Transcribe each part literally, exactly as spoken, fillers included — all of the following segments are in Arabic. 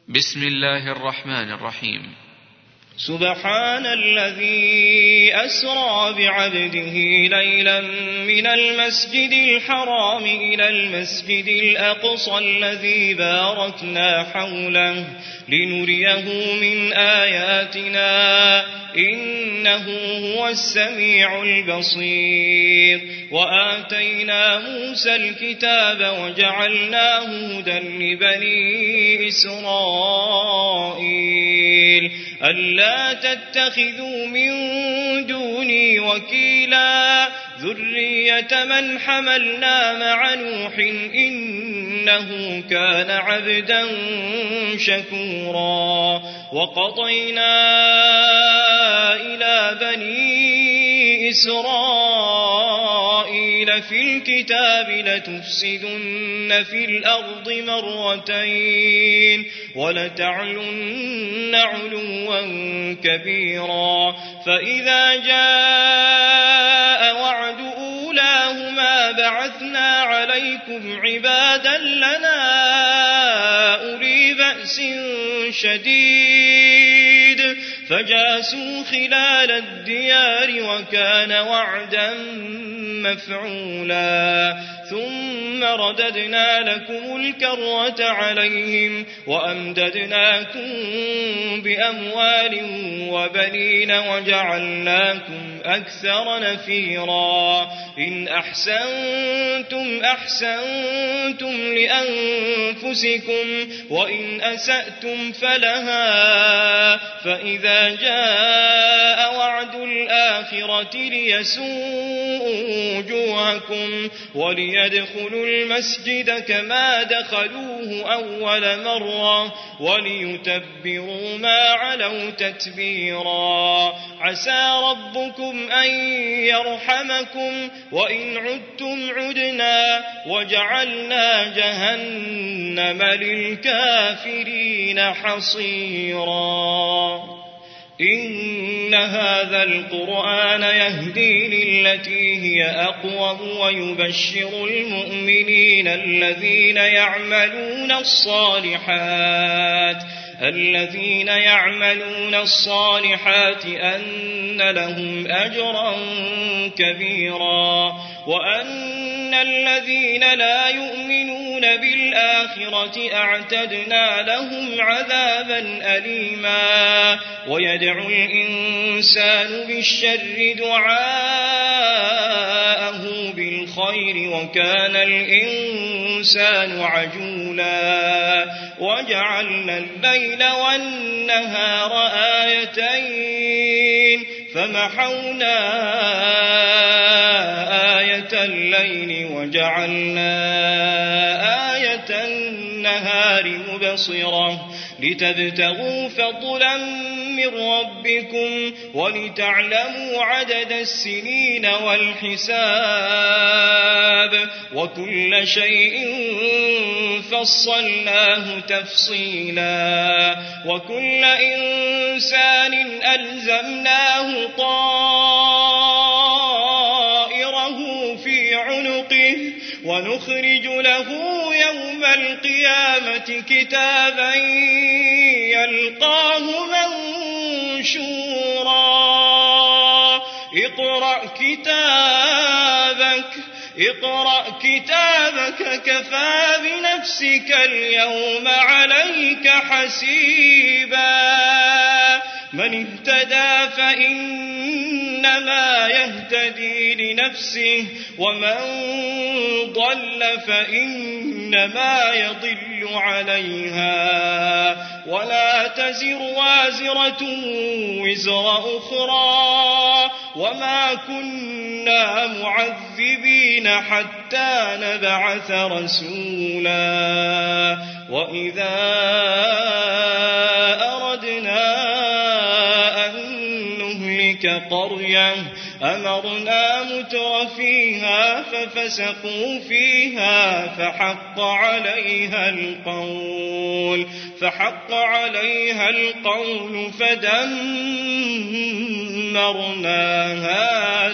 بسم الله الرحمن الرحيم. سبحان الذي أسرى بعبده ليلا من المسجد الحرام إلى المسجد الأقصى الذي باركنا حوله لنريه من آياتنا إنه هو السميع البصير. وآتينا موسى الكتاب وجعلناه هدى لبني إسرائيل ألا تتخذوا من دوني وكيلا ذرية من حملنا مع نوح إنه كان عبدا شكورا. وقضينا إلى بني إسرائيل في الكتاب لتفسدن في الأرض مرتين ولتعلن علوا كبيرا. فإذا جاء وعد أولاهما بعثنا عليكم عبادا لنا أولي بأس شديد فجاسوا خلال الديار وكان وعدا مفعولا. ثم رددنا لكم الكرة عليهم وأمددناكم بأموال وبنين وجعلناكم أكثر نفيرا. إن أحسنتم أحسنتم لأنفسكم وإن أسأتم فلها. فإذا جاء وعد الآخرة ليسوءوا وجوهكم وليدخلوا المسجد كما دخلوه أول مرة وليتبروا ما علوا تتبيرا. عسى ربكم أن يرحمكم وإن عدتم عدنا وجعلنا جهنم للكافرين حصيرا. إن هذا القرآن يهدي للتي هي أقوم ويبشر المؤمنين الذين يعملون الصالحات الذين يعملون الصالحات أن لهم أجرا كبيرا وأن الذين لا يؤمنون بالآخرة أعتدنا لهم عذابا أليما. ويدعو الإنسان بالشر دعاءه بالخير وكان الإنسان عجولا. وجعلنا الليل والنهار آيتين فمحونا آية الليل وجعلنا آية النهار مبصرة لتبتغوا فضلا من ربكم ولتعلموا عدد السنين والحساب وكل شيء فصلناه تفصيلا. وكل إنسان ألزمناه طائره في عنقه ونخرج له يوم القيامة كتابا يلقاه منشورا. اقرأ كتابك اقرأ كتابك كفى بنفسك اليوم عليك حسيبا. من اهتدى فإنما يهتدي لنفسه ومن ضل فإنما يضل عليها ولا تزر وازرة وزر أخرى وما كنا معذبين حتى نبعث رسولا. وإذا أردنا قرية أمرنا متر فيها ففسقوا فيها فحق عليها القول فحق عليها القول فدمرناها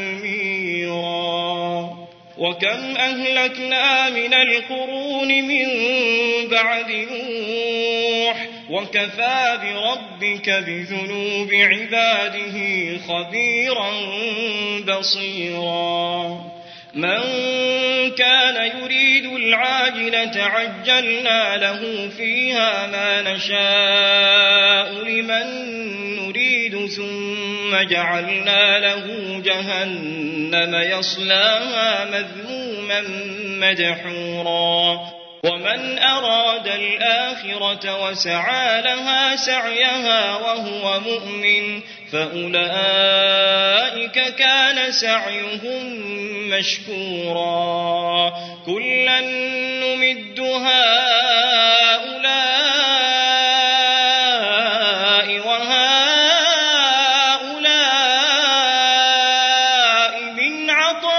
تدميرا. وكم أهلكنا من القرون من بعد نوح وكفى بربك بذنوب عباده خبيرا بصيرا من كان يريد العاجلة عجلنا له فيها ما نشاء لمن نريد ثم جعلنا له جهنم يصلاها مذموما مدحورا ومن أراد الآخرة وسعى لها سعيها وهو مؤمن فأولئك كان سعيهم مشكورا كلا نمد هؤلاء وهؤلاء من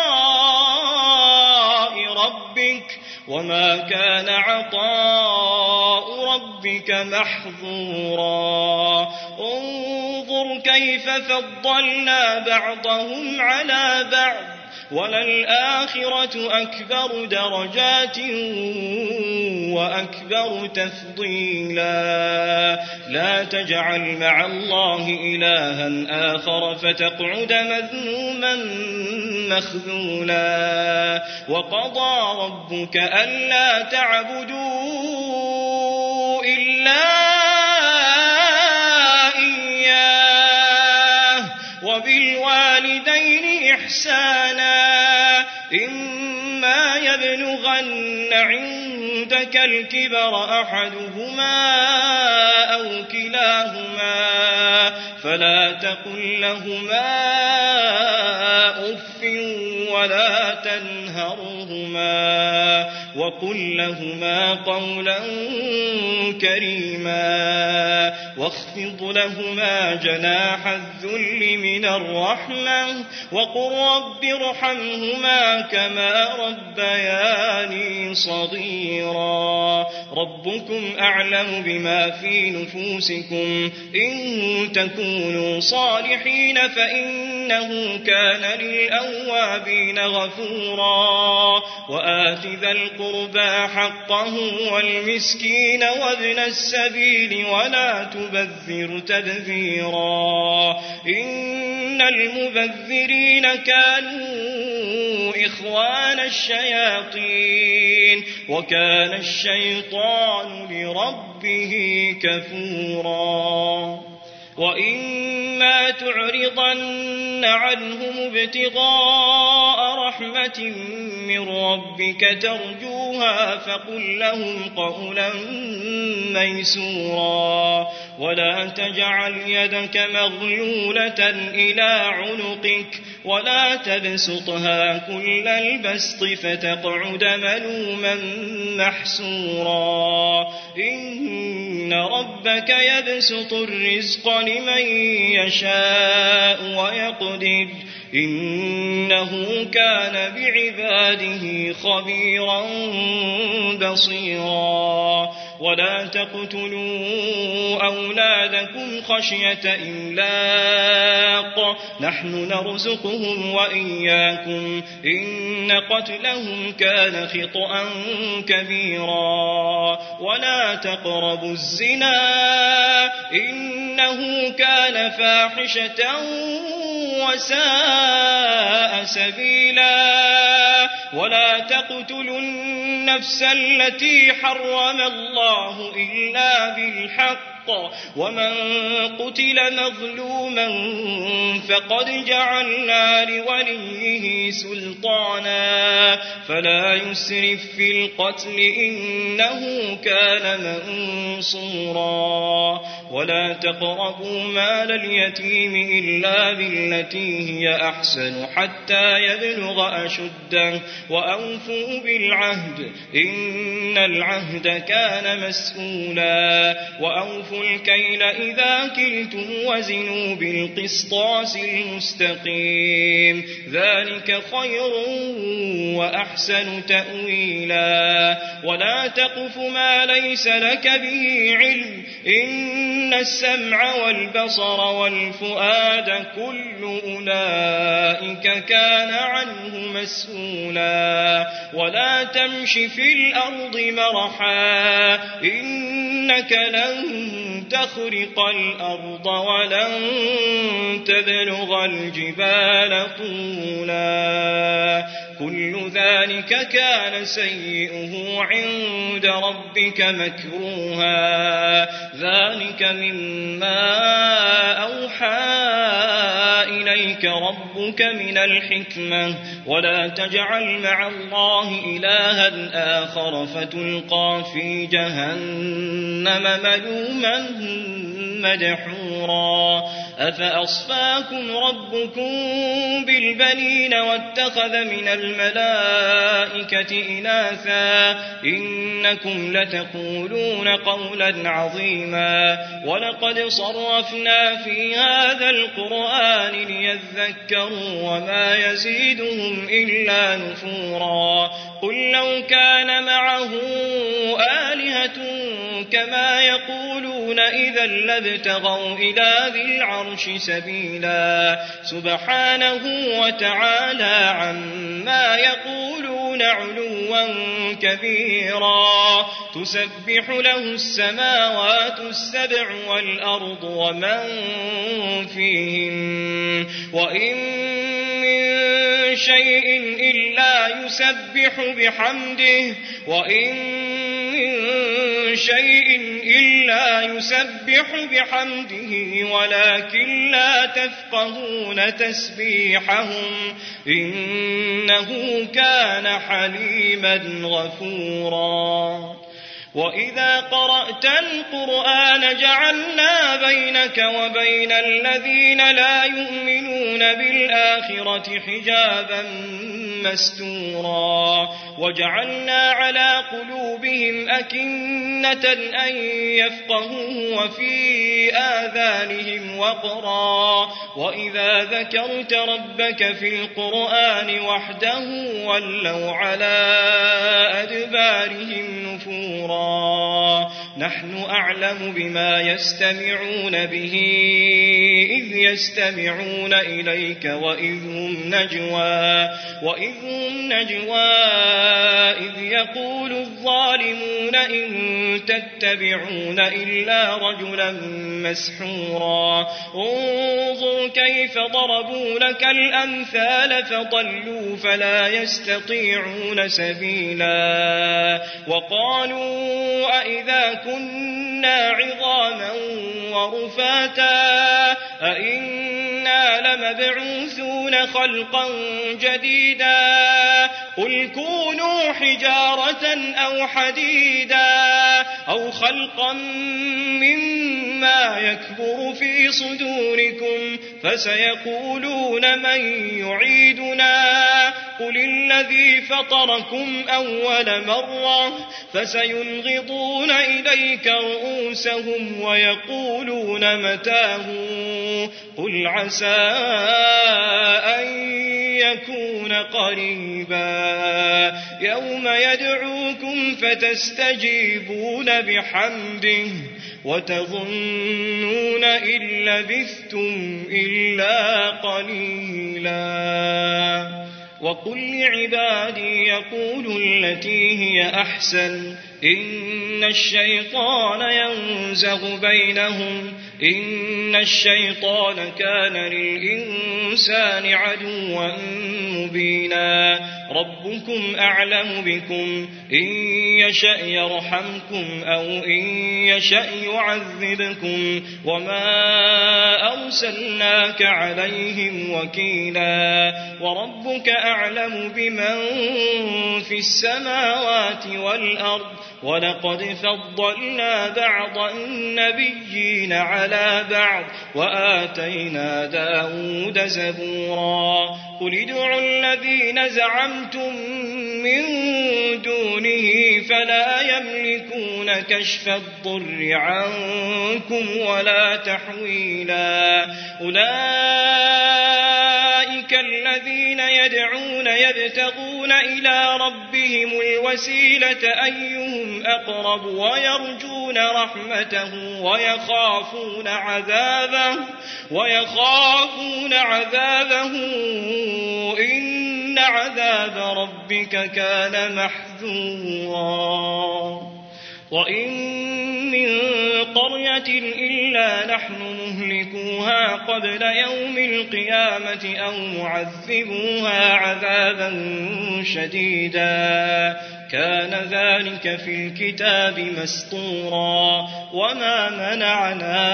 عطاء ربك وما كان عطاء ربك محظورا انظر كيف فضلنا بعضهم على بعض وللآخرة أكبر درجات وأكبر تفضيلا لا تجعل مع الله إلها آخر فتقعد مذموما مخذولا وقضى ربك ألا تعبدوا إلا إياه وبالوالدين إحسانا إما يبلغن عندك الكبر أحدهما أو كلاهما فلا تقل لهما أف ولا تنهرهما وقل لهما قولا كريما واخفض لهما جناح الذل من الرحمة وقل رب ارحمهما كما ربياني صغيرا ربكم أعلم بما في نفوسكم إن تكونوا صالحين فإنه كان للأوابين غفورا وآت ذا القربى حقه والمسكين وابن السبيل ولا تبذر تبذيرا إن المبذرين كانوا إخوان الشياطين وكان الشيطان لربه كفورا وإما تعرضن عنهم ابتغاء رحمة من ربك ترجوها فقل لهم قولا ميسورا ولا تجعل يدك مغلولة إلى عنقك ولا تبسطها كل البسط فتقعد ملوما محسورا إن ربك يبسط الرزق لمن يشاء ويقدر إنه كان بعباده خبيرا بصيرا ولا تقتلوا أولادكم خشية إملاق نحن نرزقهم وإياكم إن قتلهم كان خطأ كبيرا ولا تقربوا الزنا إنه كان فاحشة وساء سبيلا ولا تقتلوا النفس التي حرم الله إلا بالحق ومن قتل مظلوما فقد جعلنا لوليه سلطانا فلا يسرف في القتل إنه كان منصورا ولا تقربوا مال اليتيم إلا بالتي هي أحسن حتى يبلغ أشده وأوفوا بالعهد إن العهد كان مسؤولا وأوفوا الكيل إذا كلتم وزنوا بالقسطاس المستقيم ذلك خير وأحسن تأويلا ولا تقف ما ليس لك به علم إن السمع والبصر والفؤاد كل أولئك كان عنه مسؤولا ولا تمش في الأرض مرحا إنك لن تخرق الأرض ولن تبلغ الجبال طولا كل ذلك كان سيئه عند ربك مكروها ذلك مما أوحى إليك ربك من الحكمة ولا تجعل مع الله إلها آخر فتلقى في جهنم ملوما مدحورا أفأصفاكم ربكم بالبنين واتخذ من الملائكة إناثا إنكم لتقولون قولا عظيما ولقد صرفنا في هذا القرآن ليذكروا وما يزيدهم إلا نفورا قل لو كان معه آلهة كما يقولون إذا لابتغوا إلى ذي العرش سبيلا سبحانه وتعالى عما يقولون علوا كبيرا تسبح له السماوات السبع والأرض ومن فيهن وإن من شيء إلا يسبح بحمده وإن من شيء إلا يسبح بحمده ولكن لا تفقهون تسبيحهم إنه كان حليما غفورا وإذا قرأت القرآن جعلنا بينك وبين الذين لا يؤمنون بالآخرة حجابا مستورا وجعلنا على قلوبهم أكنة أن يفقهوه وفي آذانهم وقرا وإذا ذكرت ربك في القرآن وحده ولوا على أدبارهم نفورا نحن أعلم بما يستمعون به إذ يستمعون إليك وإذ هم نجوى وإذ هم نجوى إذ يقول الظالمون إن تتبعون إلا رجلا مسحورا انظر كيف ضربوا لك الأمثال فضلوا فلا يستطيعون سبيلا وقالوا أئذا كنا عظاما ورفاتا أئنا لمبعوثون خلقا جديدا قل كونوا حجارة أو حديدا أو خلقا مما يكبر في صدوركم فسيقولون من يعيدنا قل الذي فطركم أول مرة فسينغضون إليك رؤوسهم ويقولون متاه قل عسى أن يكون قريبا يوم يدعوكم فتستجيبون بحمده وتظنون إن لبثتم إلا قليلا وقل لعبادي يقولوا التي هي أحسن إن الشيطان ينزغ بينهم إن الشيطان كان للإنسان عدوا مبينا ربكم أعلم بكم إن يشأ يرحمكم أو إن يشأ يعذبكم وما أرسلناك عليهم وكيلا وربك أعلم بمن في السماوات والأرض ولقد فضلنا بعض النبيين على بعض وآتينا داود زبورا قل ادعوا الذين زعمتم من دونه فلا يملكون كشف الضر عنكم ولا تحويلا أولئك الذين يدعون يبتغون إلى ربهم الوسيلة أيهم أقرب ويرجون رحمته ويخافون عذابه ويخافون عذابه إن عذاب ربك كان محذورا وإن من قرية إلا نحن مهلكوها قبل يوم القيامة أو معذبوها عذابا شديدا كان ذلك في الكتاب مسطورا وما منعنا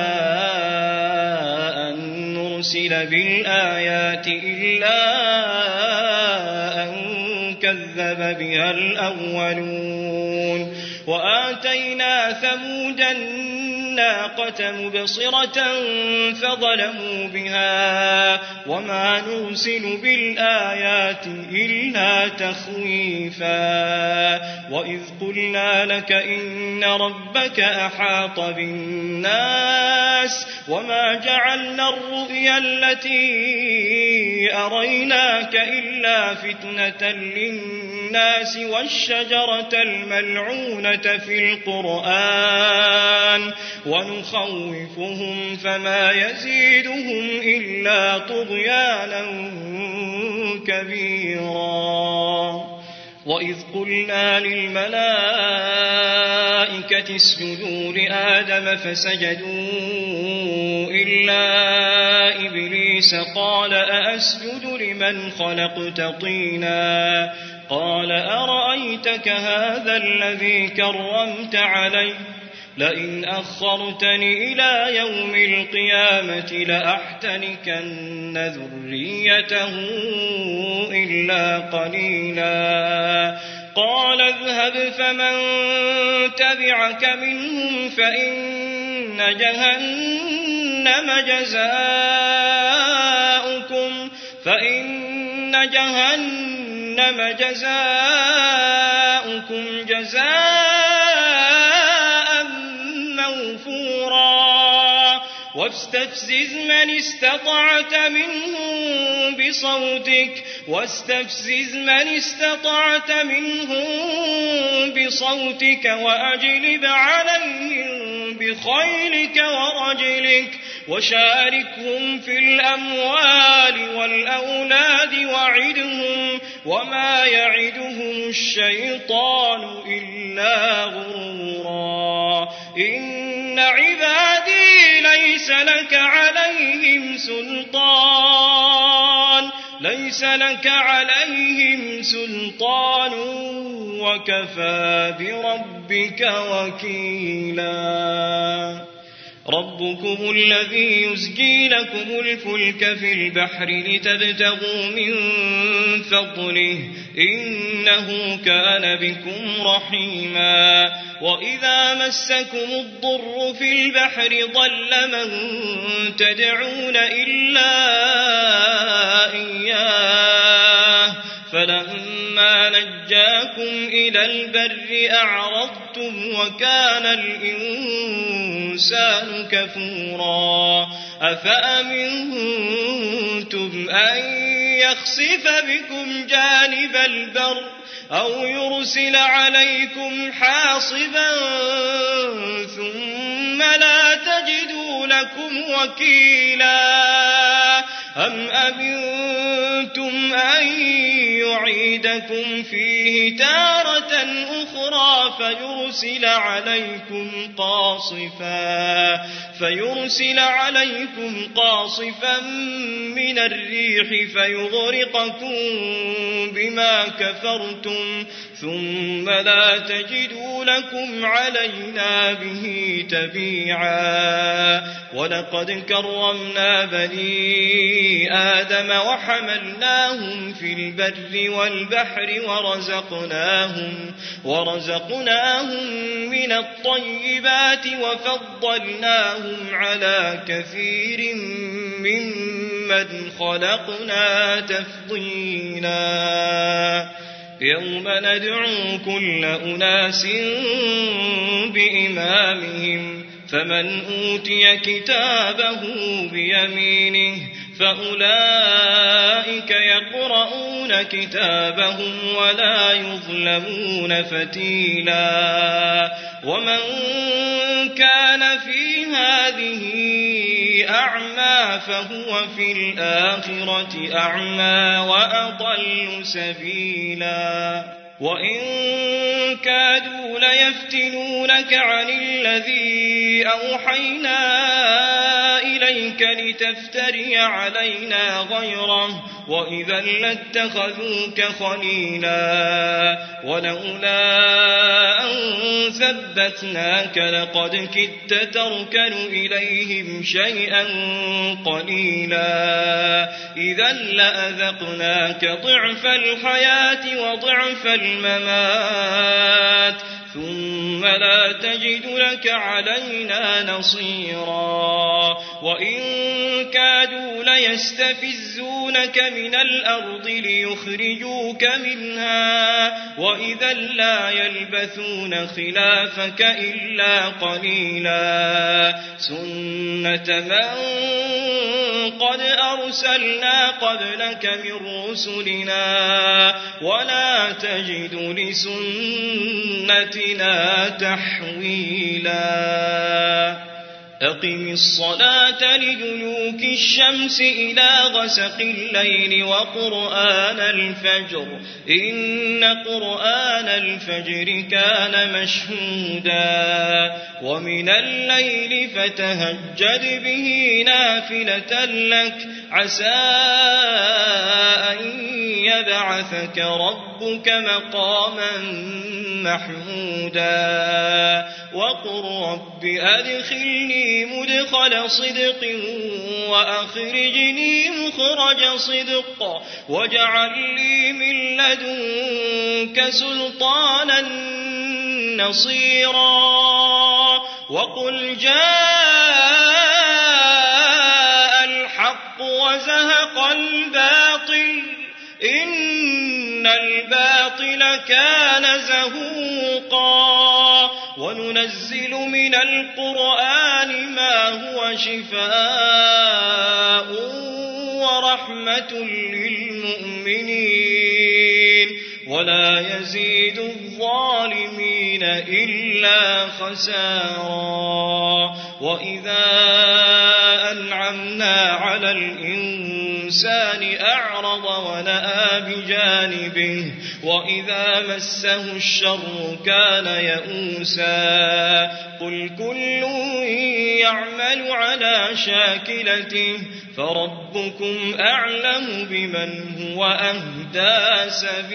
أن نرسل بالآيات إلا أن كذب بها الأولون وآتينا ثمود الناقة مبصرة فظلموا بها وما نرسل بالآيات إلا تخويفا وإذ قلنا لك إن ربك أحاط بالناس وما جعلنا الرؤيا التي أريناك إلا فتنة للناس والشجرة الملعونة في القرآن ونخوفهم فما يزيدهم إلا طغيانا كبيرا وإذ قلنا للملائكة اسجدوا لآدم فسجدوا إلا إبليس قال أأسجد لمن خلقت طينا قال أرأيتك هذا الذي كرمت علي لئن أخرتني إلى يوم القيامة لأحتنكن ذريته إلا قليلا قال اذهب فمن تبعك منهم فإن جهنم جزاؤكم فإن جهنم جزاؤكم جزاء موفورا واستفزز من استطعت منهم بصوتك واستفزز من استطعت منهم بصوتك وأجلب عليهم بخيلك ورجلك وشاركهم في الأموال والأولاد وعدهم وما يعدهم الشيطان إلا غرورا إن عبادي ليس لك عليهم سلطان ليس لك عليهم سلطان وكفى بربك وكيلا ربكم الذي يزجي لكم الفلك في البحر لتبتغوا من فضله إنه كان بكم رحيما وإذا مسكم الضر في البحر ضل من تدعون إلا إياه فلما نجاكم إلى البر أعرضتم وكان الإنسان كفورا أفأمنتم أن يخسف بكم جانب البر أو يرسل عليكم حاصبا ثم لا تجدوا لكم وكيلا أم أمنتم أن يعيدكم فيه تارة أخرى فيرسل عليكم قاصفا فيرسل عليكم قاصفا من الريح فيغرقكم بما كفرتم ثم لا تجدوا لكم علينا به تبيعا ولقد كرمنا بني آدم وحملناهم في البر والبحر ورزقناهم ورزقناهم من الطيبات وفضلناهم على كثير ممن خلقنا تفضيلا يوم ندعو كل أناس بإمامهم فمن أوتي كتابه بيمينه فأولئك يقرؤون كتابهم ولا يظلمون فتيلا ومن كان في هذه أعمى فهو في الآخرة أعمى وأضل سبيلا وإن كادوا كادوا ليفتنونك عن الذي أوحينا إليك لتفتري علينا غيره وإذا لاتخذوك خليلا ولولا أن ثبتناك لقد كدت تركن إليهم شيئا قليلا إذا لأذقناك ضعف الحياة وضعف الممات ثم لا تجد لك علينا نصيرا وإن كادوا ليستفزونك من الأرض ليخرجوك منها وإذا لا يلبثون خلافك إلا قليلا سنة من قد أرسلنا قبلك من رسلنا ولا تجد لسنتنا تحويلا أقم الصلاة لدلوك الشمس إلى غسق الليل وقرآن الفجر إن قرآن الفجر كان مشهودا ومن الليل فتهجد به نافلة لك عسى أن يبعثك ربك مقاما محمودا وقل رب أدخلني مدخل صدق وأخرجني مخرج صدق واجعل لي من لدنك سلطانا نصيرا وقل جاء الحق وزهق الباطل إن الباطل كان زهوقا وننزل من القرآن ما هو شفاء ورحمة للمؤمنين ولا يزيد الظالمين إلا خسارا وإذا أنعمنا على الإنسان أعرض ونأى بجانبه وإذا مسه الشر كان يئوسا قل كل يعمل على شاكلته فربكم أعلم بمن هو أهدى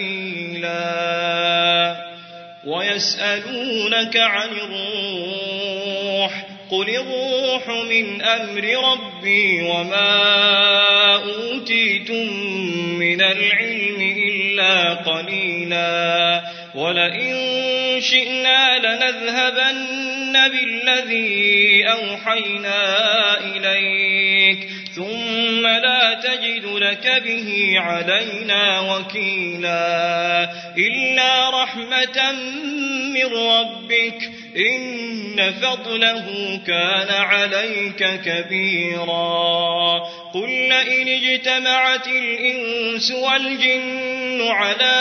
سبيلا ويسألونك عن الروح قل الروح من أمر ربي وما أوتيتم من العلم إلا قليلا ولئن شئنا لنذهبن بالذي أوحينا إليك ثم لا تجد لك به علينا وكيلا إلا رحمة من ربك إن فضله كان عليك كبيرا قل لئن اجتمعت الإنس والجن على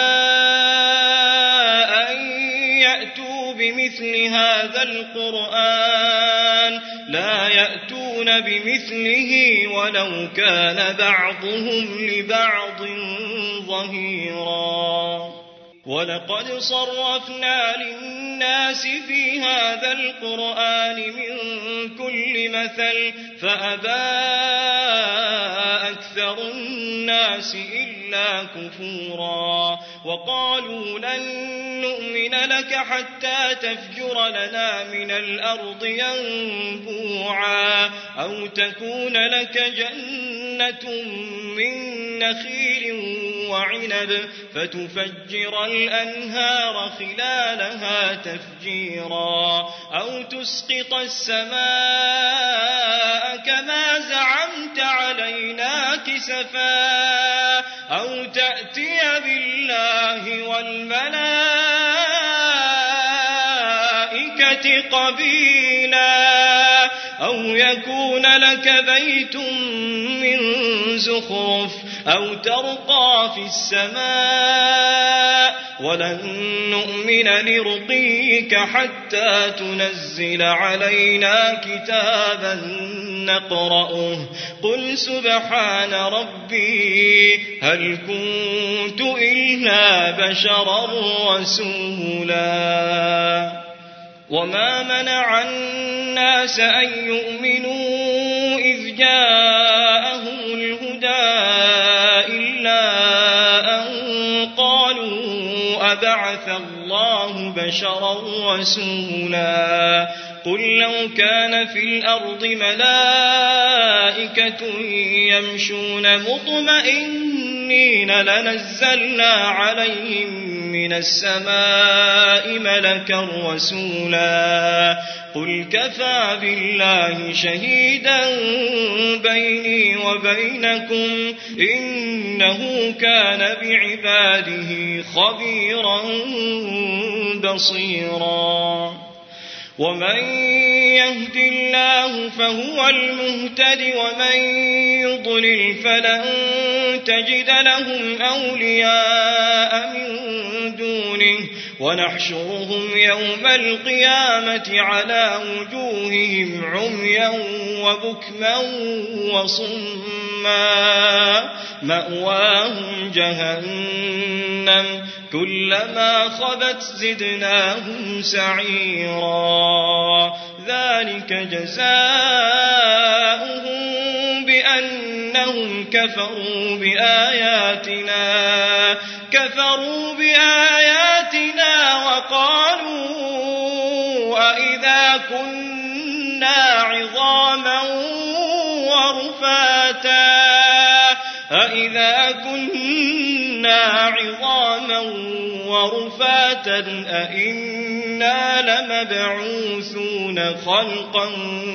أن يأتوا بمثل هذا القرآن لا يأتون بمثله ولو كان بعضهم لبعض ظهيرا ولقد صرفنا للناس في هذا القرآن من كل مثل فأبى أكثر الناس إلا كفورا وقالوا لن نؤمن لك حتى تفجر لنا من الأرض ينبوعا أو تكون لك جنة من نخيل وعنب فتفجر الأنهار خلالها تفجيرا أو تسقط السماء كما زعمت علينا كسفا أو تأتي بالله والملائكة قبيلا أو يكون لك بيت من زخرف أو ترقى في السماء ولن نؤمن لرقيك حتى تنزل علينا كتابا نقرأه قل سبحان ربي هل كنت إلا بشرا رسولا وما منع الناس أن يؤمنوا إذ جاءهم الهدى إلا أن قالوا أبعث الله بشرا رسولا قل لو كان في الأرض ملائكة يمشون مطمئنين لنزلنا عليهم من السماء ملكا رسولا قل كفى بالله شهيدا بيني وبينكم إنه كان بعباده خبيرا بصيرا ومن يهد الله فهو المهتد ومن يضلل فلن تجد لهم أولياء من دونه ونحشرهم يوم القيامة على وجوههم عميا وبكما وصما مأواهم جهنم كلما خبت زدناهم سعيرا ذلك جزاؤهم بأنهم كفروا بآياتنا كفروا بآياتنا وقالوا أإذا كنا عظاما ورفاتا أإذا كنا عظاما ورفاتا أإنا لمبعوثون خلقا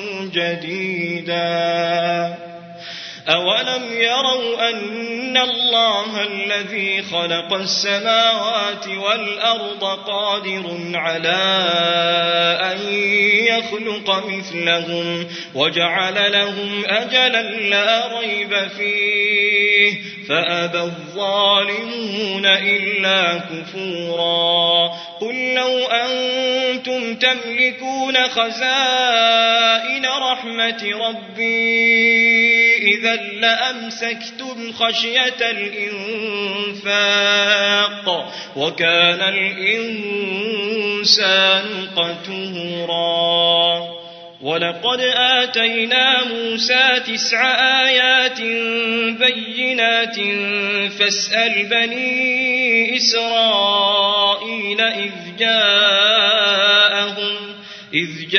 جديدا أولم يروا أن الله الذي خلق السماوات والأرض قادر على أن يخلق مثلهم وجعل لهم أجلا لا ريب فيه فأبى الظالمون إلا كفورا قل لو أنتم تملكون خزائن رحمة ربي إذا لأمسكتم خشية الإنفاق وكان الإنسان قتورا ولقد آتينا موسى تسع آيات بينات فاسأل بني إسرائيل إذ جاءهم إذ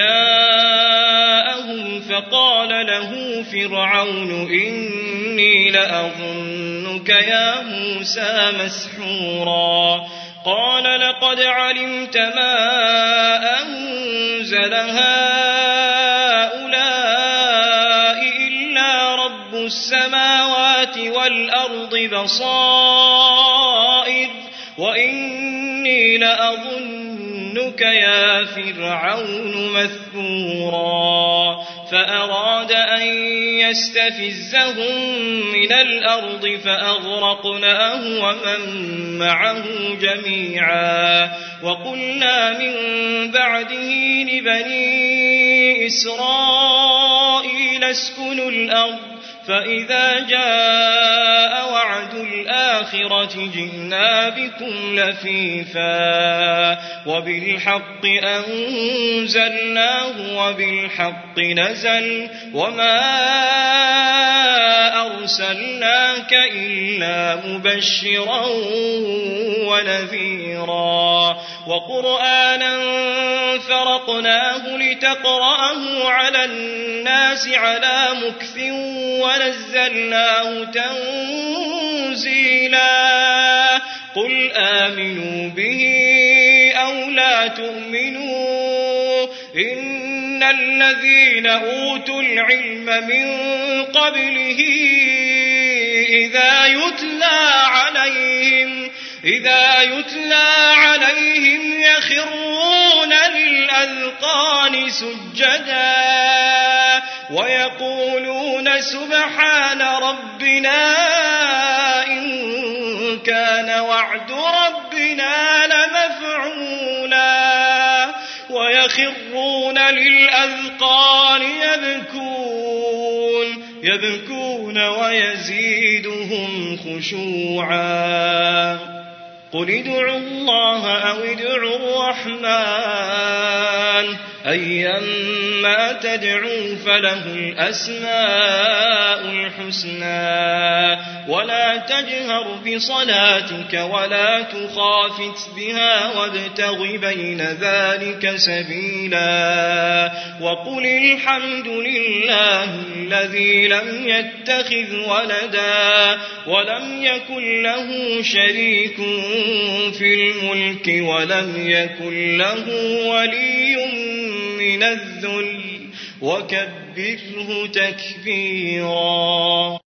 جاءهم فقال له فرعون إني لأظنك يا موسى مسحورا قال لقد علمت ما أنزل هؤلاء إلا رب السماوات والأرض بصائر وإني لأظنك يا فرعون مثبورا فأراد أن يستفزهم من الأرض فأغرقناه ومن معه جميعا وقلنا من بعده لبني إسرائيل اسكنوا الأرض فإذا جاء وعد الآخرة جئنا بكم لفيفا وبالحق أنزلناه وبالحق نزل وما أرسلناك إلا مبشرا ونذيرا وقرآنا فرقناه لتقرأه على الناس على مكث ونزلناه تنزيلا قل آمنوا به أو لا تؤمنوا إن الذين أوتوا العلم من قبله إذا يتلى عليهم إذا يتلى عليهم يخرون للأذقان سجدا ويقولون سبحان ربنا إن كان وعد ربنا كان مفعولا ويخرون للأذقان يبكون يبكون ويزيدهم خشوعا قل ادعوا الله أو ادعوا الرحمن أيما تدعوا فله الأسماء الحسنى ولا تجهر بصلاتك ولا تخافت بها وابتغ بين ذلك سبيلا وقل الحمد لله الذي لم يتخذ ولدا ولم يكن له شريك في الملك ولم يكن له ولي من الذل وكبره تكبيرا.